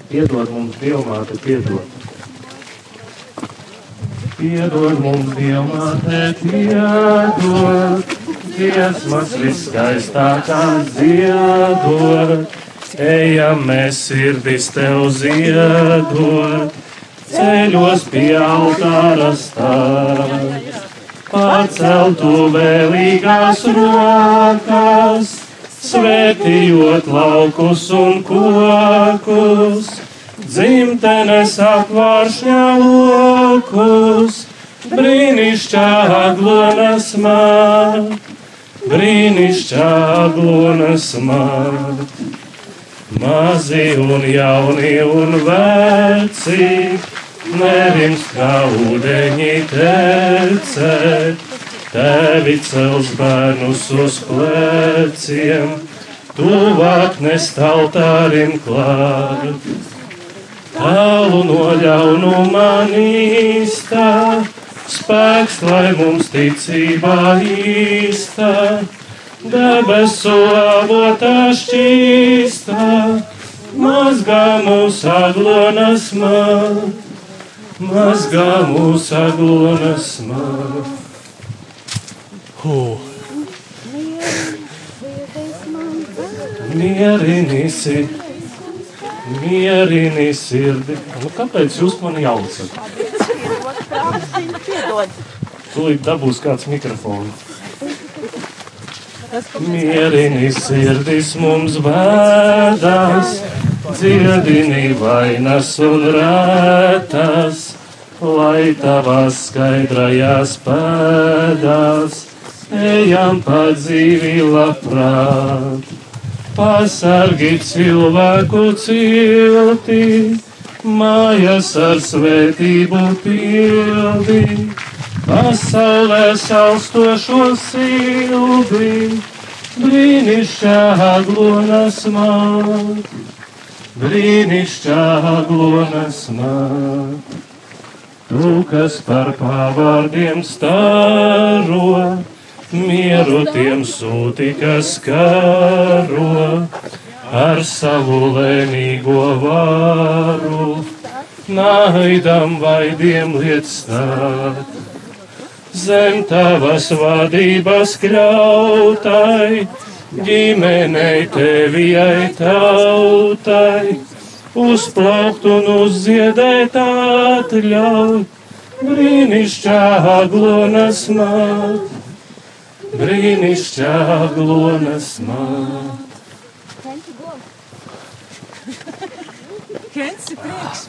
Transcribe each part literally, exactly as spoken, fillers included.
Piedod mums, Dievmāte, piedod. Piedod mums, Dievmāte, piedod. Dziesmas viskaistākās dziedot. Ejam mēs sirdis tev ziedot. Ceļos pie altāra stāv. Paceltu vēlīgās rokas, svētījot laukus un kokus, dzimtenes apvāršņā lokus, brīnišķā aglonas māt, brīnišķā aglonas māt. Mazi un jauni un veci, nerimst kā ūdeņi tecēt, tevi cels bērnus uz pleciem, tuvāk nest altārim klāt. Tālu no ļaunuma nīstā, spēks, lai mums ticībā īstā, debesu avotā šķīstā, mazgā mūs aglonas māt. Mazgā mūs aglonas māt. Oh. Mierini sirdi, mierini sirdi. Nu, kāpēc jūs mani jaucat? Tūlīt dabūs kāds mikrofonu. Mierini sirdis mums bēdās, dziedini vainas un rētas, lai tavās skaidrajās pēdās ejam pa dzīvi labprāt. Pasargi cilvēku cilti, mājas ar svētību pildi, pasaulē salstošo sildi, brīnišķā aglonas māt, brīnišķā aglonas māt. Tu, kas par pavārdiem staro, mieru tiem sūti, kas karo, ar savu lēnīgo varu, naidam vaidiem liec stāt. Zem tavas vadības kļautai, ģimenei tevijai tautai, uzplaukt un uzziedēt atļauj, brīnišķā aglonas māt, brīnišķā aglonas māt. Kensi priekšā.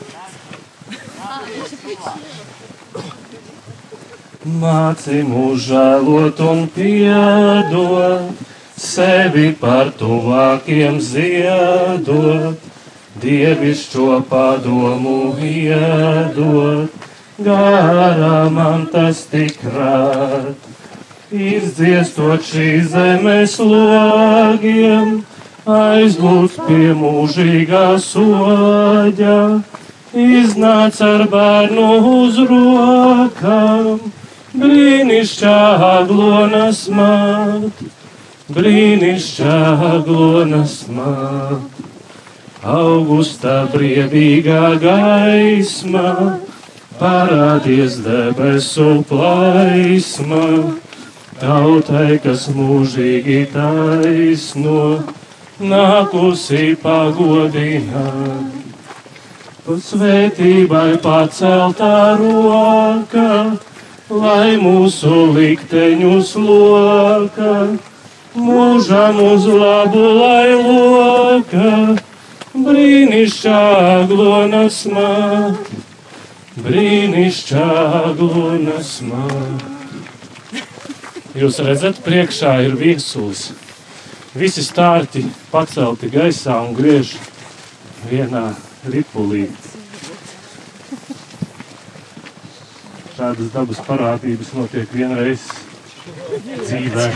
Māci mūs žēlot un piedot, sevi par tuvākiem ziedot, dievišķo padomu iedot, garā man tas tik rāt. Izdziestot šīs zemes logiem, aizlūdz pie mūžīgā soļa, iznāc ar bērnu uz rokām, brīnišķā aglonas māt, brīnišķā aglonas māt. Augustā briedīgā gaisma, parādies debesu plaisma, tautai, kas mūžīgi taisno, nākusi pagodināt. Svētībai paceltā roka, lai mūsu likteņus loka, mūžam uz labu lai loka, brīnišķā aglonas māt, brīnišķā aglonas māt. Jūs redzat, priekšā ir viesulis. Visi stārķi pacelti gaisā un griež vienā ripulī. Šādas dabas parādības notiek vienreiz dzīvē.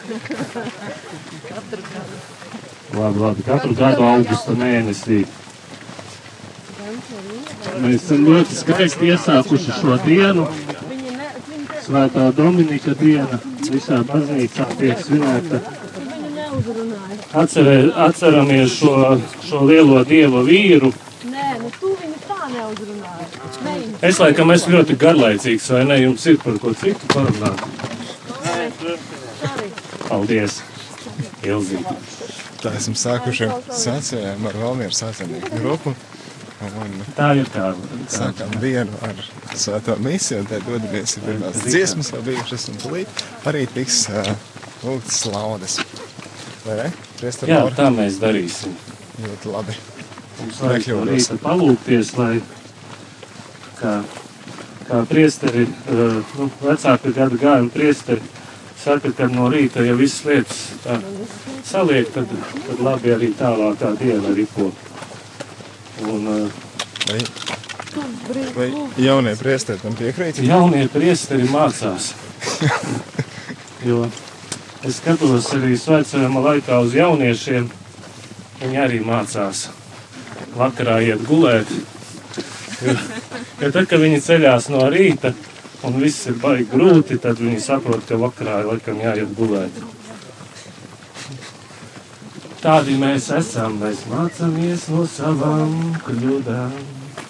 Labi, labi, katru gadu augusta mēnesī. Mēs esam ļoti skaisti iesākuši šo dienu. Svētā Dominika diena visā baznīcā tiek svinēta. Atcerē, atceramies šo, šo lielo dieva vīru, nu tu viņu tā neuzrunāji. Neņem. Es laikam esmu ļoti garlaicīgs, vai ne? Jums ir par ko citu parunāt? Paldies, Ilzīti. Tā esam sākuši sācējām ar Valmieru sācējnieku grupu. Un Tā ir tā. sākām dienu ar svēto misiju, un tad dodamies ir pirmās dziesmas jau bijušas, un tulīt arī tiks uh, lūgtas laudes. Vai ne? Priester Jā, Laura? tā mēs darīsim. Ļoti labi. Mums vajag no rīta palūgties, lai kā, kā priesteri, uh, nu, vecāka gada gājuma priesteri saka, ka no rīta, ja visas lietas tā saliek, tad, tad labi arī tālākā diena ripo. Un uh, Vai, vai jaunie priesteri tam piekrīt? jaunie priesteri mācās. Jo es skatos arī svētceļojuma laikā uz jauniešiem, viņi arī mācās vakarā iet gulēt. Jo, jo tad, kad viņi ceļās no rīta un viss ir baigi grūti, tad viņi saprot, ka vakarā laikam jāiet gulēt. Tādi mēs esam, mēs mācāmies no savām kļūdām.